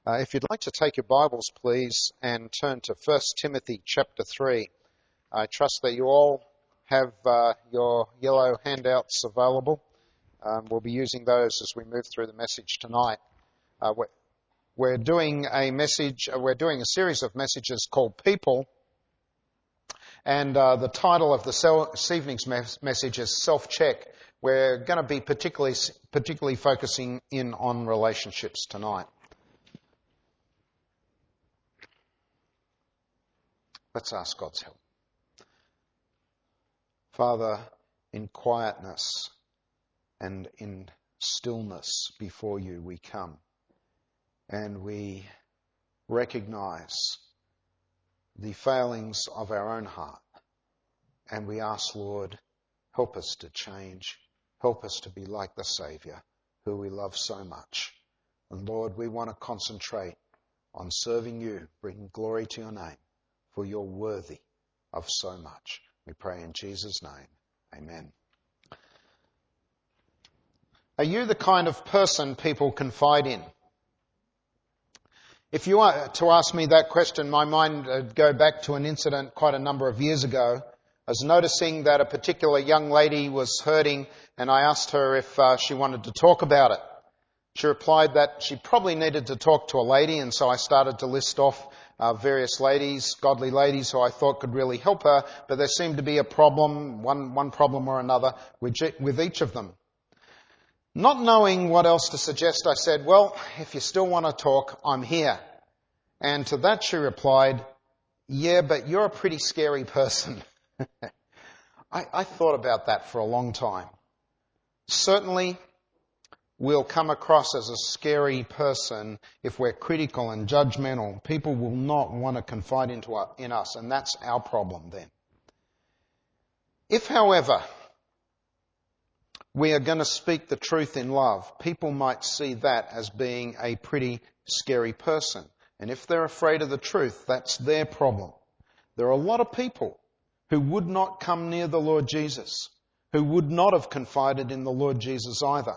If you'd like to take your Bibles, please, and turn to 1 Timothy chapter 3. I trust that you all have your yellow handouts available. We'll be using those as we move through the message tonight. We're doing a series of messages called People, and the title of this evening's message is Self-Check. We're going to be particularly focusing in on relationships tonight. Let's ask God's help. Father, in quietness and in stillness before you we come, and we recognize the failings of our own heart, and we ask, Lord, help us to change, help us to be like the Saviour who we love so much. And Lord, we want to concentrate on serving you, bringing glory to your name, for you're worthy of so much. We pray in Jesus' name. Amen. Are you the kind of person people confide in? If you were to ask me that question, my mind would go back to an incident quite a number of years ago. I was noticing that a particular young lady was hurting, and I asked her if she wanted to talk about it. She replied that she probably needed to talk to a lady, and so I started to list off various ladies, godly ladies who I thought could really help her, but there seemed to be a problem, one problem or another, with each of them. Not knowing what else to suggest, I said, well, if you still want to talk, I'm here. And to that she replied, yeah, but you're a pretty scary person. I thought about that for a long time. Certainly, we'll come across as a scary person if we're critical and judgmental. People will not want to confide in us, and that's our problem then. If, however, we are going to speak the truth in love, people might see that as being a pretty scary person. And if they're afraid of the truth, that's their problem. There are a lot of people who would not come near the Lord Jesus, who would not have confided in the Lord Jesus either.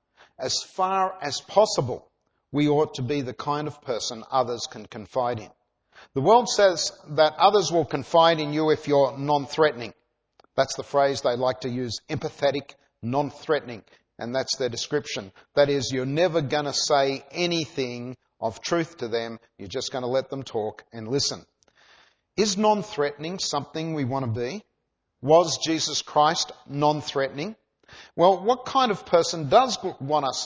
As far as possible, we ought to be the kind of person others can confide in. The world says that others will confide in you if you're non-threatening. That's the phrase they like to use, empathetic, non-threatening, and that's their description. That is, you're never going to say anything of truth to them. You're just going to let them talk and listen. Is non-threatening something we want to be? Was Jesus Christ non-threatening? Well, what kind of person does God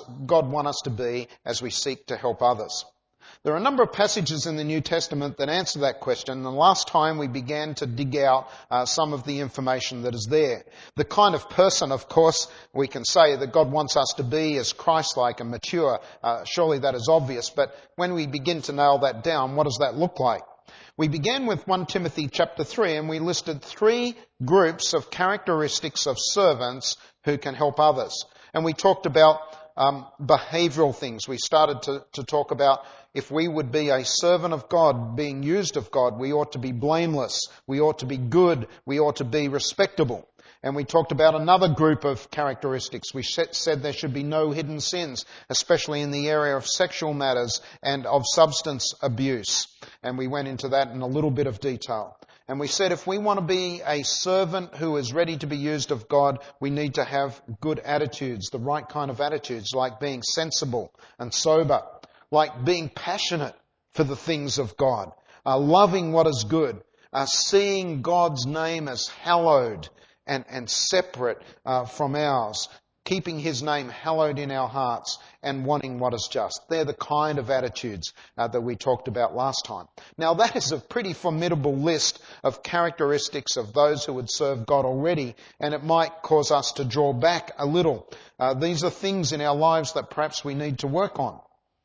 want us to be as we seek to help others? There are a number of passages in the New Testament that answer that question, and last time we began to dig out some of the information that is there. The kind of person, of course, we can say that God wants us to be is Christ-like and mature. Surely that is obvious, but when we begin to nail that down, what does that look like? We began with 1 Timothy chapter 3, and we listed 3 groups of characteristics of servants who can help others. And we talked about behavioral things. We started to talk about if we would be a servant of God, being used of God, we ought to be blameless, we ought to be good, we ought to be respectable. And we talked about another group of characteristics. We said there should be no hidden sins, especially in the area of sexual matters and of substance abuse. And we went into that in a little bit of detail. And we said if we want to be a servant who is ready to be used of God, we need to have good attitudes, the right kind of attitudes, like being sensible and sober, like being passionate for the things of God, loving what is good, seeing God's name as hallowed and separate from ours, keeping his name hallowed in our hearts and wanting what is just. They're the kind of attitudes that we talked about last time. Now that is a pretty formidable list of characteristics of those who would serve God already, and it might cause us to draw back a little. These are things in our lives that perhaps we need to work on.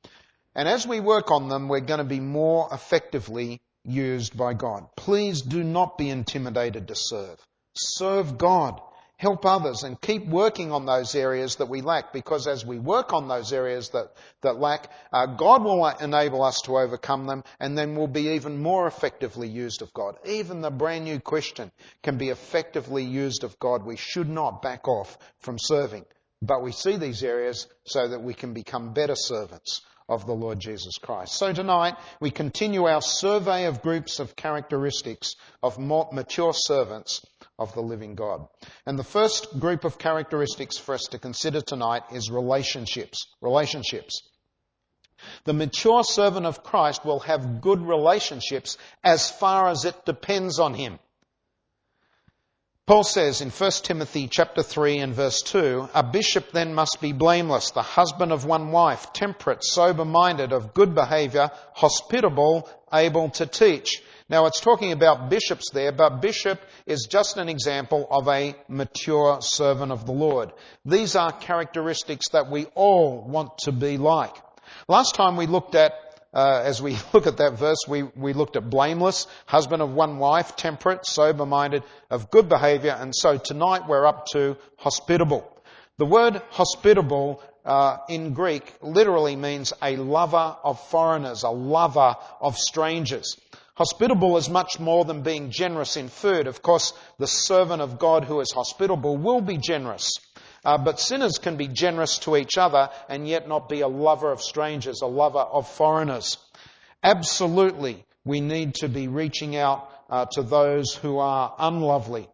And as we work on them, we're going to be more effectively used by God. Please do not be intimidated to serve. Serve God. Help others and keep working on those areas that we lack, because as we work on those areas that lack, God will enable us to overcome them, and then we'll be even more effectively used of God. Even the brand new Christian can be effectively used of God. We should not back off from serving, but we see these areas so that we can become better servants of the Lord Jesus Christ. So tonight we continue our survey of groups of characteristics of more mature servants of the living God. And the first group of characteristics for us to consider tonight is relationships. Relationships. The mature servant of Christ will have good relationships as far as it depends on him. Paul says in 1 Timothy chapter 3 and verse 2, "A bishop then must be blameless, the husband of one wife, temperate, sober-minded, of good behaviour, hospitable, able to teach." Now it's talking about bishops there, but bishop is just an example of a mature servant of the Lord. These are characteristics that we all want to be like. Last time we looked at, as we look at that verse, we looked at blameless, husband of one wife, temperate, sober-minded, of good behaviour, and so tonight we're up to hospitable. The word hospitable in Greek literally means a lover of foreigners, a lover of strangers. Hospitable is much more than being generous in food. Of course, the servant of God who is hospitable will be generous. But sinners can be generous to each other and yet not be a lover of strangers, a lover of foreigners. Absolutely, we need to be reaching out to those who are unlovely.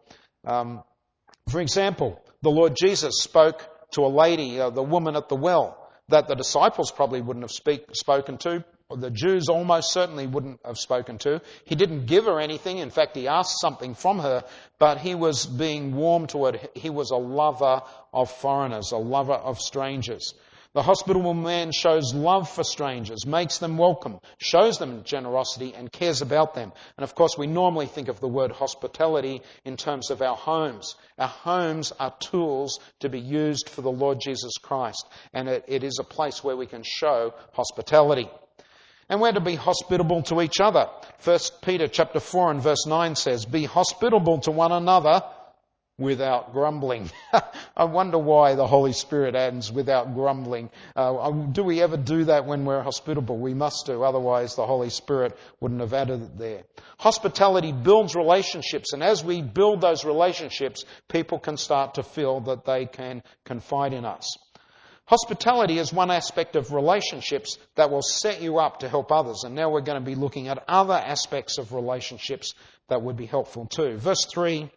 For example, the Lord Jesus spoke to a lady, the woman at the well, that the disciples probably wouldn't have spoken to. The Jews almost certainly wouldn't have spoken to. He didn't give her anything. In fact, he asked something from her, but he was being warm toward her. He was a lover of foreigners, a lover of strangers. The hospitable man shows love for strangers, makes them welcome, shows them generosity and cares about them. And of course, we normally think of the word hospitality in terms of our homes. Our homes are tools to be used for the Lord Jesus Christ, and it is a place where we can show hospitality. And we're to be hospitable to each other. 1 Peter chapter 4 and verse 9 says, "Be hospitable to one another without grumbling." I wonder why the Holy Spirit adds without grumbling. Do we ever do that when we're hospitable? We must do, otherwise the Holy Spirit wouldn't have added it there. Hospitality builds relationships, and as we build those relationships, people can start to feel that they can confide in us. Hospitality is one aspect of relationships that will set you up to help others. And now we're going to be looking at other aspects of relationships that would be helpful too. Verse 3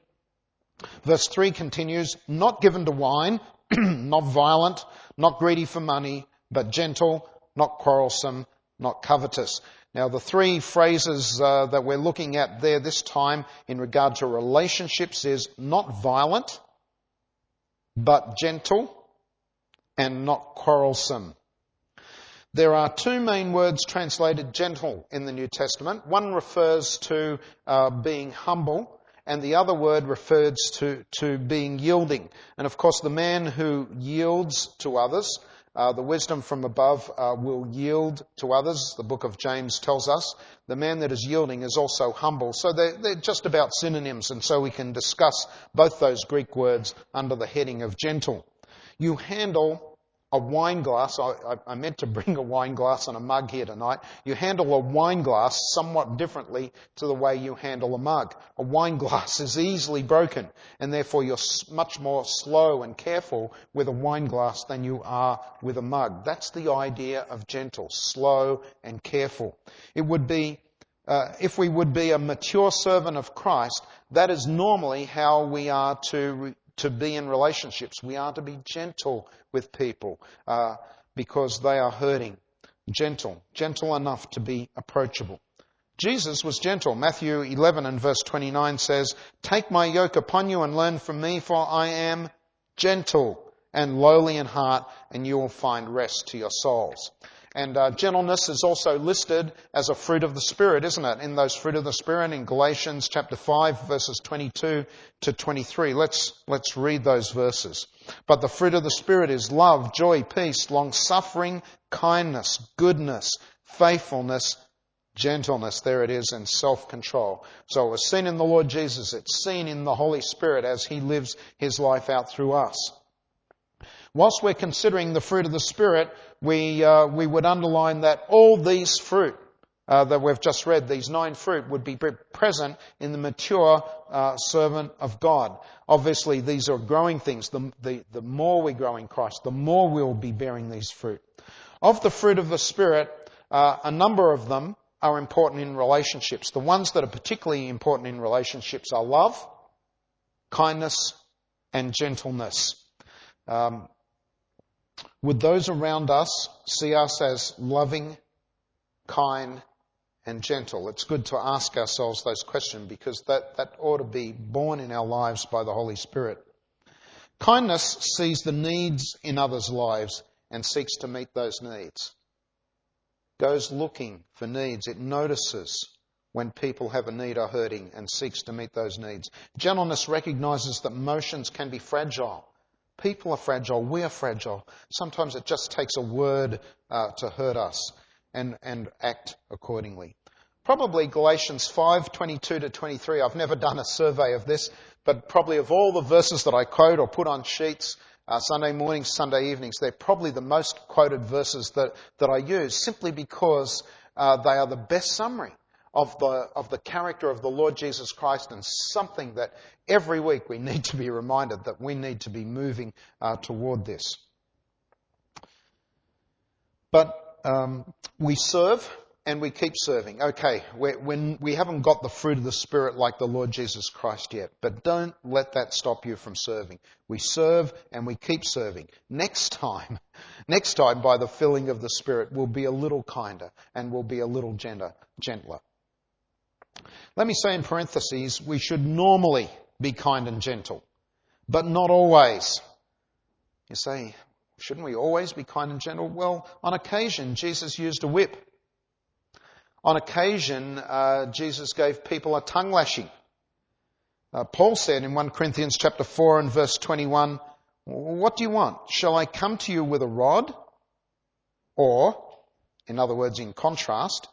continues, "Not given to wine, not violent, not greedy for money, but gentle, not quarrelsome, not covetous." Now the three phrases that we're looking at there this time in regard to relationships is not violent, but gentle, and not quarrelsome. There are two main words translated gentle in the New Testament. One refers to being humble, and the other word refers to being yielding. And of course, the man who yields to others, the wisdom from above will yield to others, the book of James tells us. The man that is yielding is also humble. So they're just about synonyms, and so we can discuss both those Greek words under the heading of gentle. You handle a wine glass. I meant to bring a wine glass and a mug here tonight. You handle a wine glass somewhat differently to the way you handle a mug. A wine glass is easily broken, and therefore you're much more slow and careful with a wine glass than you are with a mug. That's the idea of gentle, slow and careful. It would be, if we would be a mature servant of Christ, that is normally how we are to be in relationships. We are to be gentle with people because they are hurting. Gentle enough to be approachable. Jesus was gentle. Matthew 11 and verse 29 says, "Take my yoke upon you and learn from me, for I am gentle and lowly in heart, and you will find rest to your souls." And gentleness is also listed as a fruit of the Spirit, isn't it? In those fruit of the Spirit in Galatians chapter 5, verses 22 to 23. Let's read those verses. "But the fruit of the Spirit is love, joy, peace, long-suffering, kindness, goodness, faithfulness, gentleness," there it is, and self-control. So it was seen in the Lord Jesus. It's seen in the Holy Spirit as He lives His life out through us. Whilst we're considering the fruit of the Spirit, we would underline that all these fruit that we've just read, these 9 fruit, would be present in the mature servant of God. Obviously, these are growing things. The more we grow in Christ, the more we'll be bearing these fruit. Of the fruit of the Spirit, a number of them are important in relationships. The ones that are particularly important in relationships are love, kindness, and gentleness. Would those around us see us as loving, kind, and gentle? It's good to ask ourselves those questions because that ought to be born in our lives by the Holy Spirit. Kindness sees the needs in others' lives and seeks to meet those needs. Goes looking for needs. It notices when people have a need or hurting and seeks to meet those needs. Gentleness recognises that emotions can be fragile. People are fragile. We are fragile. Sometimes it just takes a word to hurt us and act accordingly. Probably Galatians 5:22 to 23. I've never done a survey of this, but probably of all the verses that I quote or put on sheets, Sunday mornings, Sunday evenings, they're probably the most quoted verses that I use, simply because they are the best summary of the character of the Lord Jesus Christ, and something that every week we need to be reminded that we need to be moving toward this. But we serve and we keep serving. Okay, we haven't got the fruit of the Spirit like the Lord Jesus Christ yet, but don't let that stop you from serving. We serve and we keep serving. Next time, by the filling of the Spirit, we'll be a little kinder and we'll be a little gentler. Let me say in parentheses, we should normally be kind and gentle, but not always. You say, shouldn't we always be kind and gentle? Well, on occasion, Jesus used a whip. On occasion, Jesus gave people a tongue lashing. Paul said in 1 Corinthians chapter 4 and verse 21, "What do you want? Shall I come to you with a rod?" Or, in other words, in contrast,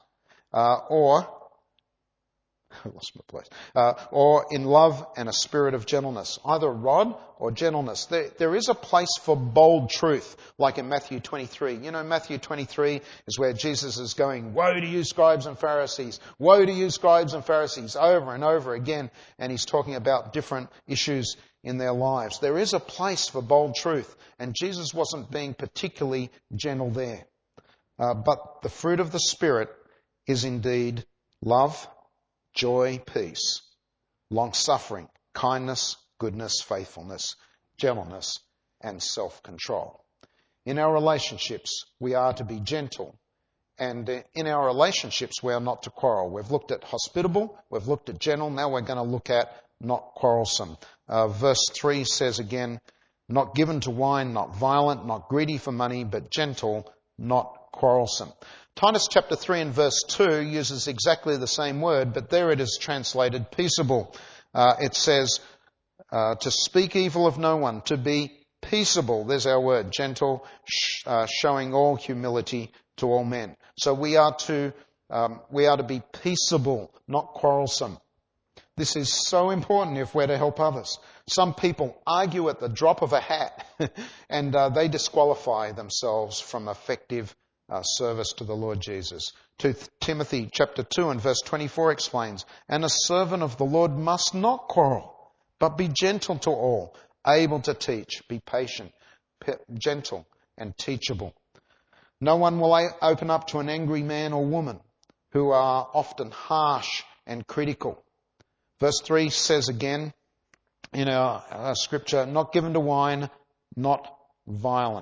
I lost my place. Or in love and a spirit of gentleness. Either rod or gentleness. There is a place for bold truth, like in Matthew 23. You know, Matthew 23 is where Jesus is going, "Woe to you, scribes and Pharisees! Woe to you, scribes and Pharisees!" over and over again. And he's talking about different issues in their lives. There is a place for bold truth. And Jesus wasn't being particularly gentle there. But the fruit of the Spirit is indeed love, joy, peace, long-suffering, kindness, goodness, faithfulness, gentleness, and self-control. In our relationships, we are to be gentle. And in our relationships, we are not to quarrel. We've looked at hospitable, we've looked at gentle, now we're going to look at not quarrelsome. Verse 3 says again, not given to wine, not violent, not greedy for money, but gentle, not quarrelsome. Titus chapter 3 and verse 2 uses exactly the same word, but there it is translated peaceable. It says to speak evil of no one, to be peaceable. There's our word, gentle, showing all humility to all men. So we are to be peaceable, not quarrelsome. This is so important if we're to help others. Some people argue at the drop of a hat and they disqualify themselves from effective service to the Lord Jesus. 2 Timothy chapter 2 and verse 24 explains, "And a servant of the Lord must not quarrel, but be gentle to all, able to teach, be patient, gentle and teachable." No one will open up to an angry man or woman who are often harsh and critical. Verse 3 says again in our scripture, not given to wine, not violent.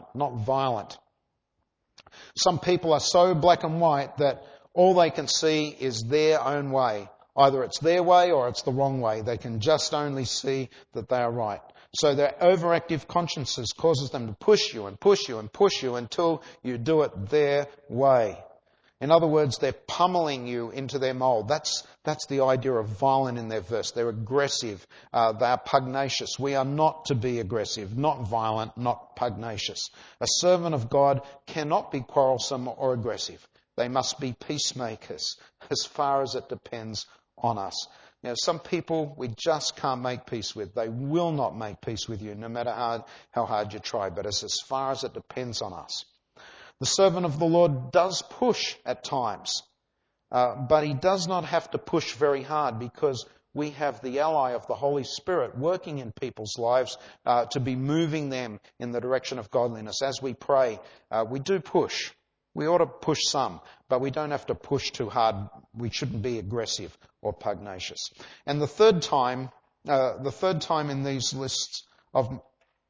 Some people are so black and white that all they can see is their own way. Either it's their way or it's the wrong way. They can just only see that they are right. So their overactive consciences causes them to push you and push you and push you until you do it their way. In other words, they're pummeling you into their mold. That's the idea of violent in their verse. They're aggressive. They are pugnacious. We are not to be aggressive, not violent, not pugnacious. A servant of God cannot be quarrelsome or aggressive. They must be peacemakers as far as it depends on us. Now, some people we just can't make peace with. They will not make peace with you no matter how hard you try. But it's as far as it depends on us. The servant of the Lord does push at times, but he does not have to push very hard because we have the ally of the Holy Spirit working in people's lives to be moving them in the direction of godliness. As we pray, we do push, We ought to push some, but we don't have to push too hard. We shouldn't be aggressive or pugnacious. And the third time in these lists of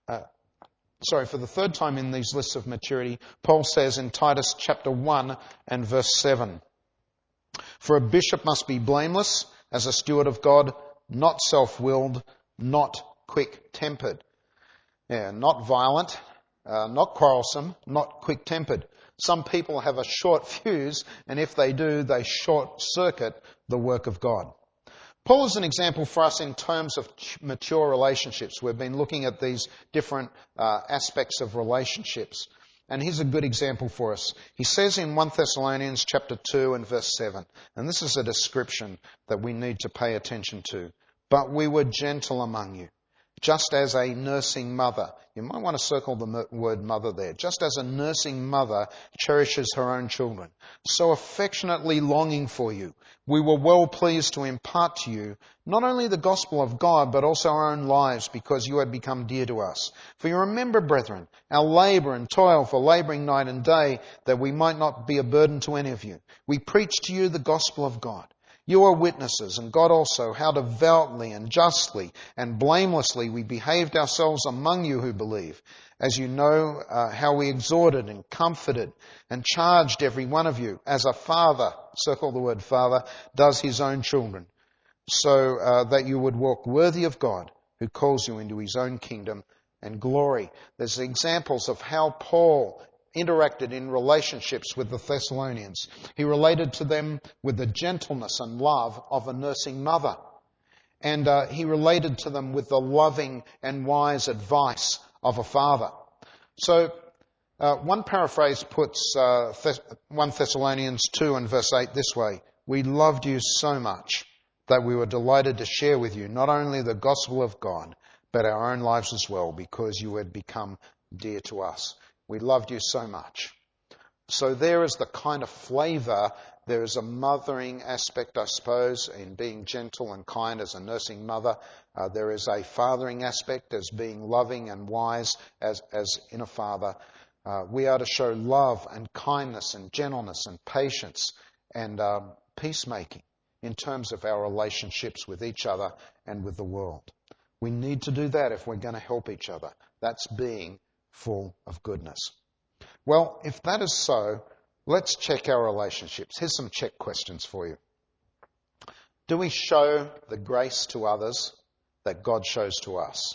for the third time in these lists of maturity, Paul says in Titus chapter 1 and verse 7, "For a bishop must be blameless as a steward of God, not self-willed, not quick-tempered." Yeah, not violent, not quarrelsome, not quick-tempered. Some people have a short fuse, and if they do, they short-circuit the work of God. Paul is an example for us in terms of mature relationships. We've been looking at these different aspects of relationships, and he's a good example for us. He says in 1 Thessalonians chapter 2 and verse 7, and this is a description that we need to pay attention to, "But we were gentle among you, just as a nursing mother." You might want to circle the word mother there. "Just as a nursing mother cherishes her own children, so affectionately longing for you, we were well pleased to impart to you not only the gospel of God, but also our own lives, because you had become dear to us. For you remember, brethren, our labour and toil for labouring night and day, that we might not be a burden to any of you. We preached to you the gospel of God. You are witnesses, and God also, how devoutly and justly and blamelessly we behaved ourselves among you who believe, as you know how we exhorted and comforted and charged every one of you, as a father," circle the word father, "does his own children, so that you would walk worthy of God, who calls you into his own kingdom and glory." There's examples of how Paul interacted in relationships with the Thessalonians. He related to them with the gentleness and love of a nursing mother. And he related to them with the loving and wise advice of a father. So one paraphrase puts 1 Thessalonians 2 and verse 8 this way: "We loved you so much that we were delighted to share with you not only the gospel of God, but our own lives as well, because you had become dear to us." We loved you so much. So there is the kind of flavour. There is a mothering aspect, I suppose, in being gentle and kind as a nursing mother. There is a fathering aspect as being loving and wise as in a father. We are to show love and kindness and gentleness and patience and peacemaking in terms of our relationships with each other and with the world. We need to do that if we're going to help each other. That's being full of goodness. Well, if that is so, let's check our relationships. Here's some check questions for you. Do we show the grace to others that God shows to us?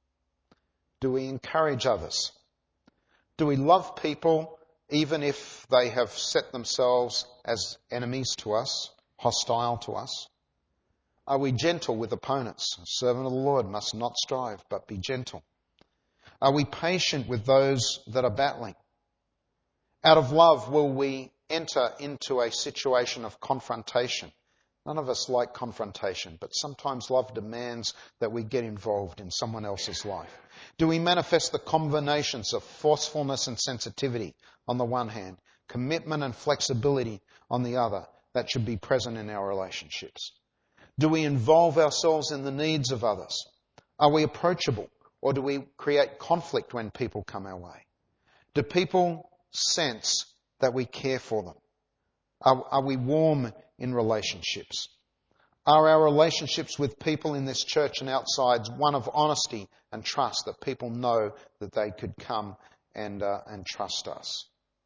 Do we encourage others? Do we love people even if they have set themselves as enemies to us, hostile to us? Are we gentle with opponents? A servant of the Lord must not strive, but be gentle. Are we patient with those that are battling? Out of love, will we enter into a situation of confrontation? None of us like confrontation, but sometimes love demands that we get involved in someone else's life. Do we manifest the combinations of forcefulness and sensitivity on the one hand, commitment and flexibility on the other, that should be present in our relationships? Do we involve ourselves in the needs of others? Are we approachable? Or do we create conflict when people come our way? Do people sense that we care for them? Are we warm in relationships? Are our relationships with people in this church and outside one of honesty and trust, that people know that they could come and trust us?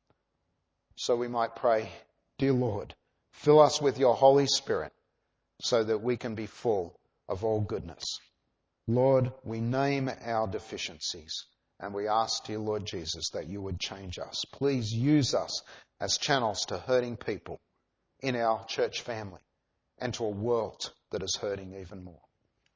So we might pray, "Dear Lord, fill us with your Holy Spirit so that we can be full of all goodness." Lord, we name our deficiencies and we ask, dear Lord Jesus, that you would change us. Please use us as channels to hurting people in our church family and to a world that is hurting even more.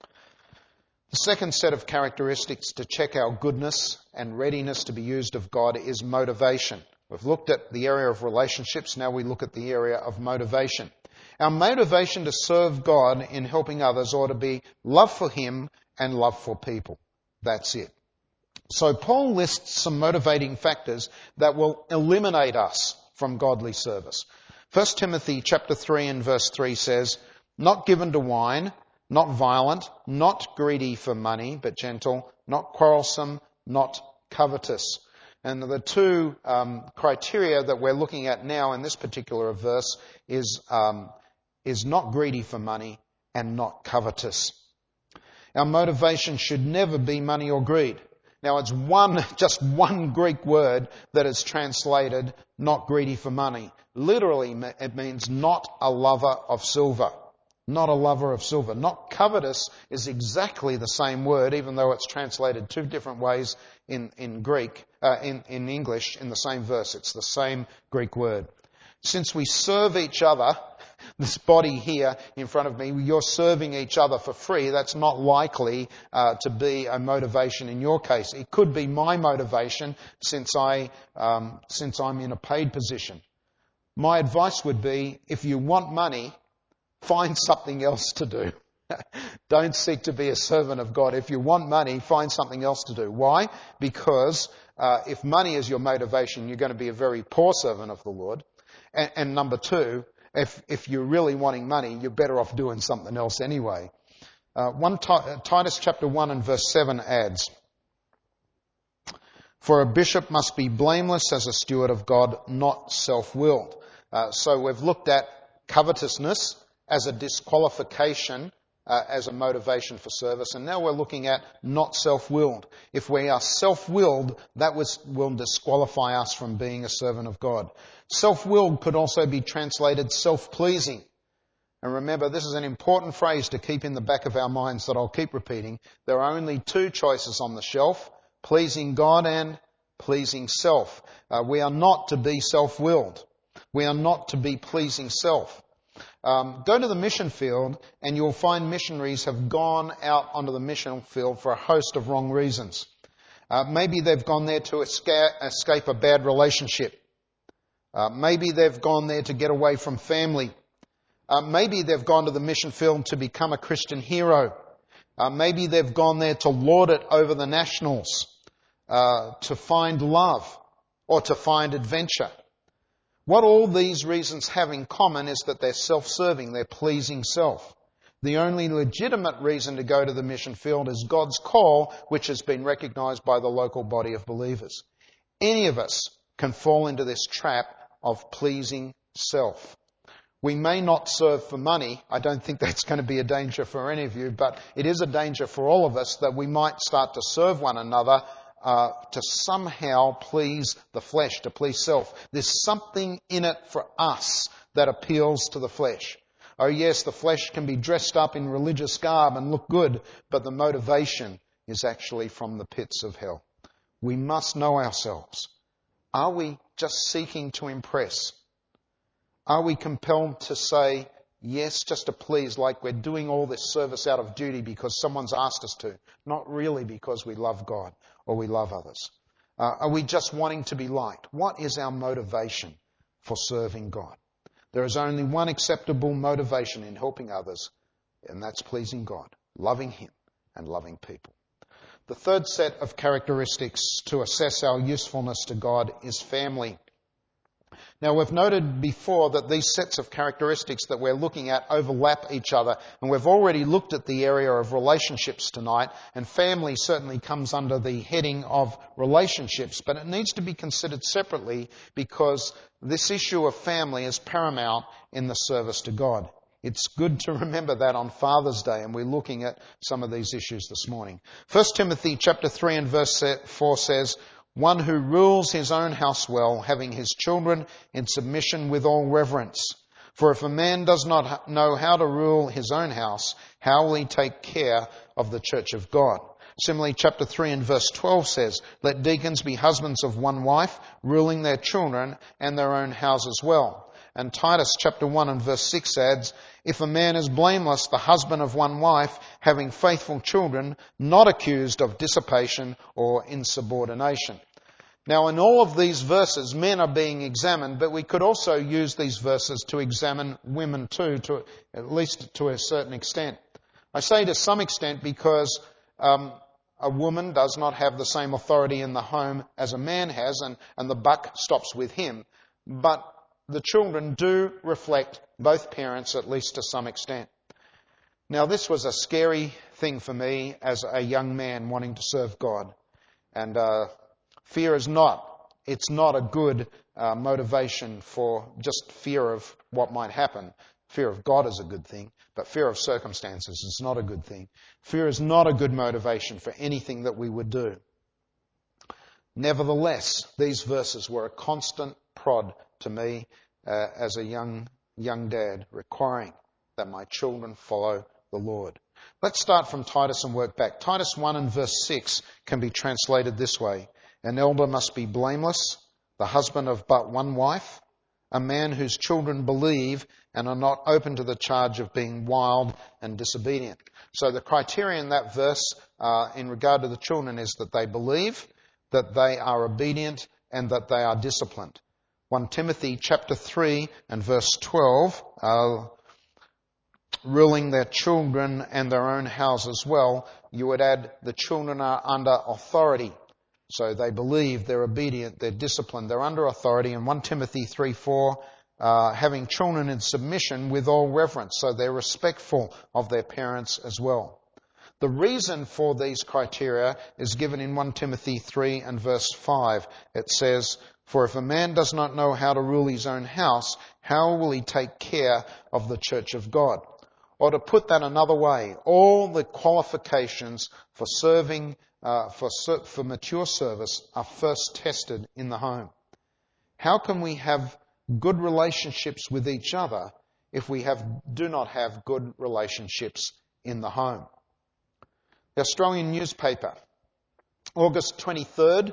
The second set of characteristics to check our goodness and readiness to be used of God is motivation. We've looked at the area of relationships, now we look at the area of motivation. Our motivation to serve God in helping others ought to be love for Him and love for people. That's it. So Paul lists some motivating factors that will eliminate us from godly service. 1 Timothy chapter 3 and verse 3 says, "Not given to wine, not violent, not greedy for money, but gentle, not quarrelsome, not covetous." And the two criteria that we're looking at now in this particular verse is not greedy for money and not covetous. Our motivation should never be money or greed. Now it's just one Greek word that is translated not greedy for money. Literally it means not a lover of silver. Not a lover of silver. Not covetous is exactly the same word, even though it's translated two different ways in Greek, in English in the same verse. It's the same Greek word. Since we serve each other, this body here in front of me, you're serving each other for free. That's not likely to be a motivation in your case. It could be my motivation since I'm in a paid position. My advice would be, if you want money, find something else to do. Don't seek to be a servant of God. If you want money, find something else to do. Why? Because if money is your motivation, you're going to be a very poor servant of the Lord. And number two, if you're really wanting money, you're better off doing something else anyway. Titus chapter 1 and verse 7 adds, "For a bishop must be blameless as a steward of God, not self-willed." So we've looked at covetousness as a disqualification, as a motivation for service. And now we're looking at not self-willed. If we are self-willed, that will disqualify us from being a servant of God. Self-willed could also be translated self-pleasing. And remember, this is an important phrase to keep in the back of our minds that I'll keep repeating. There are only two choices on the shelf, pleasing God and pleasing self. We are not to be self-willed. We are not to be pleasing self. Go to the mission field and you'll find missionaries have gone out onto the mission field for a host of wrong reasons. Maybe they've gone there to escape a bad relationship. Maybe they've gone there to get away from family. Maybe they've gone to the mission field to become a Christian hero. Maybe they've gone there to lord it over the nationals, to find love or to find adventure. What all these reasons have in common is that they're self-serving, they're pleasing self. The only legitimate reason to go to the mission field is God's call, which has been recognized by the local body of believers. Any of us can fall into this trap of pleasing self. We may not serve for money. I don't think that's going to be a danger for any of you, but it is a danger for all of us that we might start to serve one another to somehow please the flesh, to please self. There's something in it for us that appeals to the flesh. Oh yes, the flesh can be dressed up in religious garb and look good, but the motivation is actually from the pits of hell. We must know ourselves. Are we just seeking to impress? Are we compelled to say yes just to please, like we're doing all this service out of duty because someone's asked us to, not really because we love God or we love others? Are we just wanting to be liked? What is our motivation for serving God? There is only one acceptable motivation in helping others, and that's pleasing God, loving Him and loving people. The third set of characteristics to assess our usefulness to God is family. Now, we've noted before that these sets of characteristics that we're looking at overlap each other, and we've already looked at the area of relationships tonight, and family certainly comes under the heading of relationships, but it needs to be considered separately because this issue of family is paramount in the service to God. It's good to remember that on Father's Day, and we're looking at some of these issues this morning. 1 Timothy chapter 3 and verse 4 says, "One who rules his own house well, having his children in submission with all reverence. For if a man does not know how to rule his own house, how will he take care of the church of God?" Similarly, chapter 3 and verse 12 says, "Let deacons be husbands of one wife, ruling their children and their own houses well." And Titus chapter 1 and verse 6 adds, "If a man is blameless, the husband of one wife, having faithful children, not accused of dissipation or insubordination." Now, in all of these verses, men are being examined, but we could also use these verses to examine women too, at least to a certain extent. I say to some extent because a woman does not have the same authority in the home as a man has, and the buck stops with him. But the children do reflect both parents, at least to some extent. Now, this was a scary thing for me as a young man wanting to serve God. And fear is not it's not a good motivation for just fear of what might happen. Fear of God is a good thing, but fear of circumstances is not a good thing. Fear is not a good motivation for anything that we would do. Nevertheless, these verses were a constant prod to me as a young dad, requiring that my children follow the Lord. Let's start from Titus and work back. Titus 1 and verse 6 can be translated this way. An elder must be blameless, the husband of but one wife, a man whose children believe and are not open to the charge of being wild and disobedient. So the criteria in that verse in regard to the children is that they believe, that they are obedient, and that they are disciplined. 1 Timothy chapter 3 and verse 12, ruling their children and their own house as well, you would add the children are under authority. So they believe, they're obedient, they're disciplined, they're under authority. And 1 Timothy 3:4, having children in submission with all reverence. So they're respectful of their parents as well. The reason for these criteria is given in 1 Timothy 3 and verse 5. It says, for if a man does not know how to rule his own house, how will he take care of the church of God? Or to put that another way, all the qualifications for serving, for mature service are first tested in the home. How can we have good relationships with each other if we do not have good relationships in the home? The Australian newspaper, August 23rd,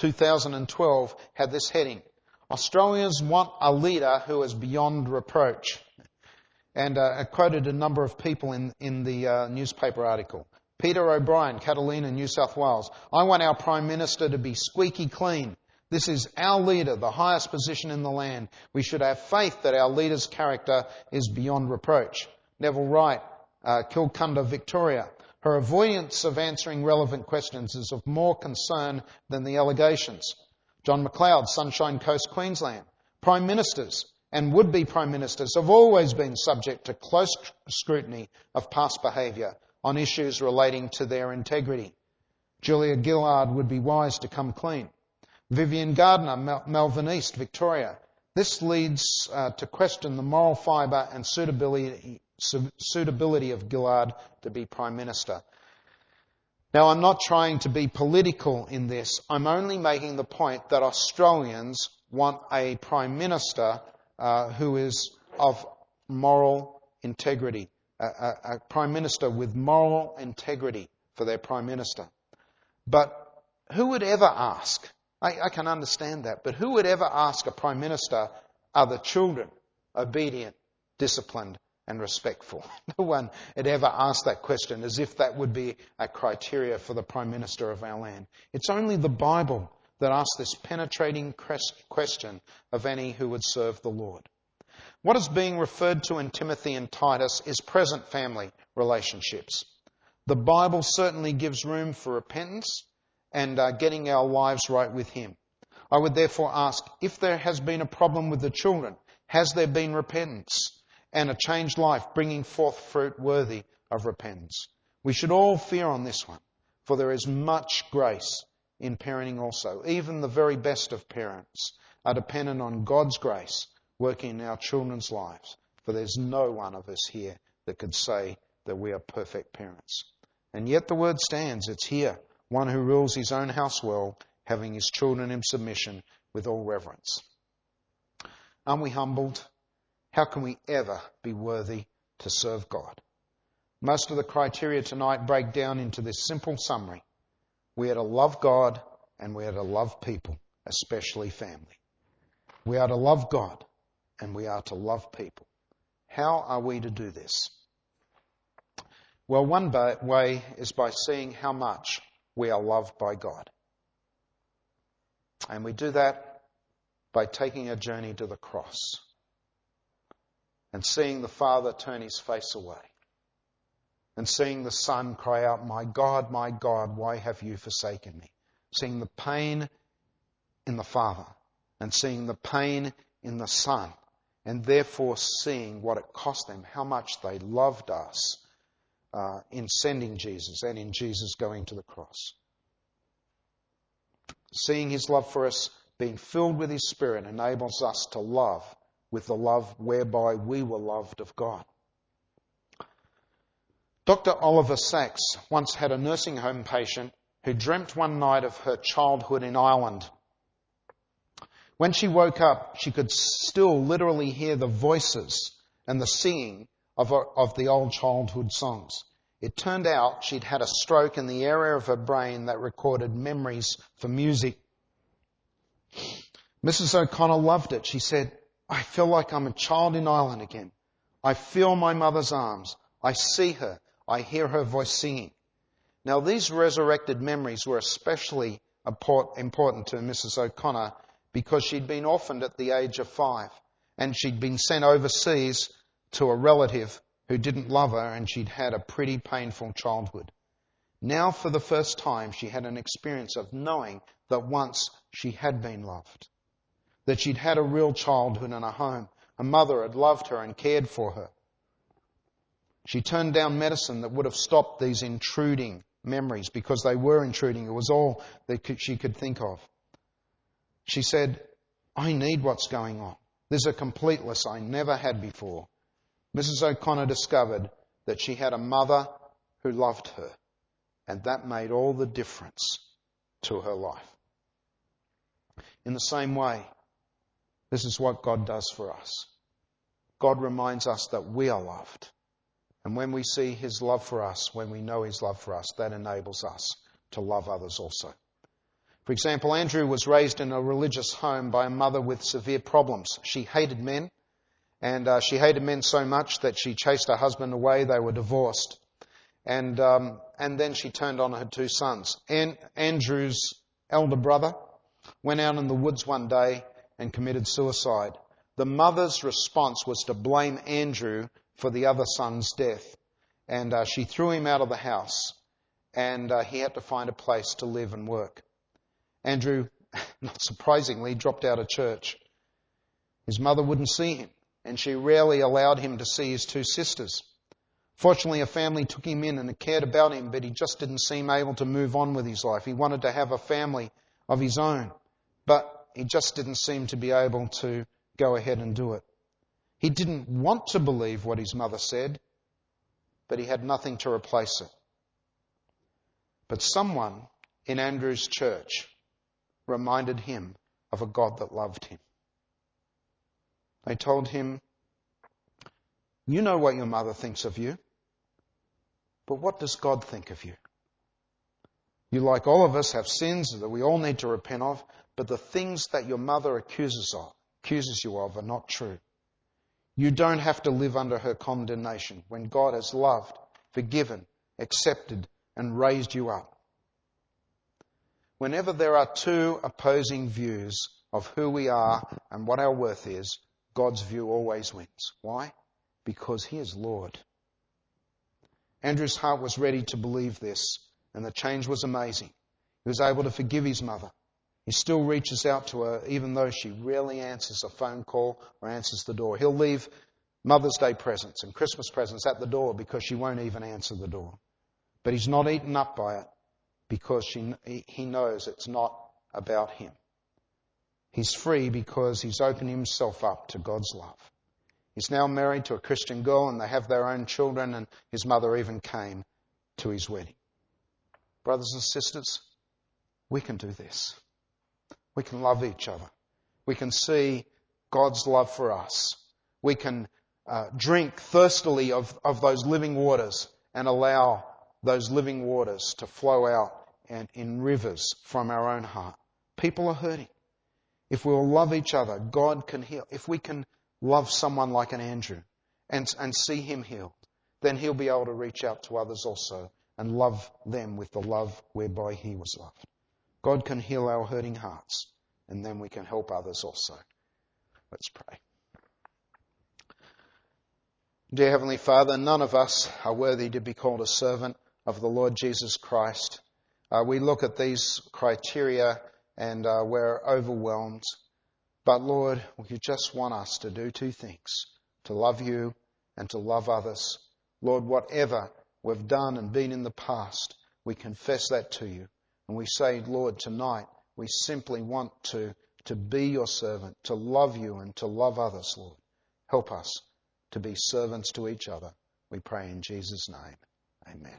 2012, had this heading, Australians want a leader who is beyond reproach. And I quoted a number of people in the newspaper article. Peter O'Brien, Catalina, New South Wales. I want our Prime Minister to be squeaky clean. This is our leader, the highest position in the land. We should have faith that our leader's character is beyond reproach. Neville Wright, Kilcunda, Victoria. Her avoidance of answering relevant questions is of more concern than the allegations. John McLeod, Sunshine Coast, Queensland. Prime Ministers and would-be Prime Ministers have always been subject to close scrutiny of past behaviour on issues relating to their integrity. Julia Gillard would be wise to come clean. Vivian Gardner, Melbourne East, Victoria. This leads to question the moral fibre and suitability of Gillard to be Prime Minister. Now, I'm not trying to be political in this. I'm only making the point that Australians want a Prime Minister who is of moral integrity, a Prime Minister with moral integrity for their Prime Minister. But who would ever ask, I can understand that, but who would ever ask a Prime Minister, are the children obedient, disciplined and respectful? No one had ever asked that question as if that would be a criteria for the Prime Minister of our land. It's only the Bible that asks this penetrating question of any who would serve the Lord. What is being referred to in Timothy and Titus is present family relationships. The Bible certainly gives room for repentance and getting our lives right with Him. I would therefore ask, if there has been a problem with the children, has there been repentance and a changed life bringing forth fruit worthy of repentance? We should all fear on this one, for there is much grace in parenting also. Even the very best of parents are dependent on God's grace working in our children's lives, for there's no one of us here that could say that we are perfect parents. And yet the word stands, it's here, one who rules his own house well, having his children in submission with all reverence. Aren't we humbled? How can we ever be worthy to serve God? Most of the criteria tonight break down into this simple summary. We are to love God and we are to love people, especially family. We are to love God and we are to love people. How are we to do this? Well, one way is by seeing how much we are loved by God. And we do that by taking a journey to the cross and seeing the Father turn his face away and seeing the Son cry out, my God, why have you forsaken me? Seeing the pain in the Father and seeing the pain in the Son, and therefore seeing what it cost them, how much they loved us in sending Jesus and in Jesus going to the cross. Seeing his love for us being filled with His Spirit enables us to love with the love whereby we were loved of God. Dr. Oliver Sacks once had a nursing home patient who dreamt one night of her childhood in Ireland. When she woke up, she could still literally hear the voices and the singing of the old childhood songs. It turned out she'd had a stroke in the area of her brain that recorded memories for music. Mrs. O'Connor loved it. She said, "I feel like I'm a child in Ireland again. I feel my mother's arms. I see her. I hear her voice singing." Now, these resurrected memories were especially important to Mrs. O'Connor because she'd been orphaned at the age of 5 and she'd been sent overseas to a relative who didn't love her, and she'd had a pretty painful childhood. Now, for the first time, she had an experience of knowing that once she had been loved, that she'd had a real childhood and a home. A mother had loved her and cared for her. She turned down medicine that would have stopped these intruding memories because they were intruding. It was all that she could think of. She said, "I need what's going on. There's a completeness I never had before." Mrs. O'Connor discovered that she had a mother who loved her, and that made all the difference to her life. In the same way, this is what God does for us. God reminds us that we are loved. And when we see His love for us, when we know His love for us, that enables us to love others also. For example, Andrew was raised in a religious home by a mother with severe problems. She hated men, and she hated men so much that she chased her husband away. They were divorced. And then she turned on her 2 sons. Andrew's elder brother went out in the woods one day and committed suicide. The mother's response was to blame Andrew for the other son's death. And she threw him out of the house, and he had to find a place to live and work. Andrew, not surprisingly, dropped out of church. His mother wouldn't see him, and she rarely allowed him to see his 2 sisters. Fortunately, a family took him in and cared about him, but he just didn't seem able to move on with his life. He wanted to have a family of his own, but he just didn't seem to be able to go ahead and do it. He didn't want to believe what his mother said, but he had nothing to replace it. But someone in Andrew's church reminded him of a God that loved him. They told him, "You know what your mother thinks of you, but what does God think of you? You, like all of us, have sins that we all need to repent of, but the things that your mother accuses you of are not true. You don't have to live under her condemnation when God has loved, forgiven, accepted, and raised you up." Whenever there are 2 opposing views of who we are and what our worth is, God's view always wins. Why? Because He is Lord. Andrew's heart was ready to believe this, and the change was amazing. He was able to forgive his mother. He still reaches out to her, even though she rarely answers a phone call or answers the door. He'll leave Mother's Day presents and Christmas presents at the door because she won't even answer the door. But he's not eaten up by it because he knows it's not about him. He's free because he's opened himself up to God's love. He's now married to a Christian girl, and they have their own children, and his mother even came to his wedding. Brothers and sisters, we can do this. We can love each other. We can see God's love for us. We can drink thirstily of those living waters and allow those living waters to flow out and in rivers from our own heart. People are hurting. If we will love each other, God can heal. If we can love someone like an Andrew and see him healed, then He'll be able to reach out to others also and love them with the love whereby He was loved. God can heal our hurting hearts, and then we can help others also. Let's pray. Dear Heavenly Father, none of us are worthy to be called a servant of the Lord Jesus Christ. We look at these criteria and we're overwhelmed. But Lord, you just want us to do 2 things: to love you and to love others. Lord, whatever we've done and been in the past, we confess that to you. And we say, Lord, tonight we simply want to to be your servant, to love you and to love others, Lord. Help us to be servants to each other. We pray in Jesus' name. Amen.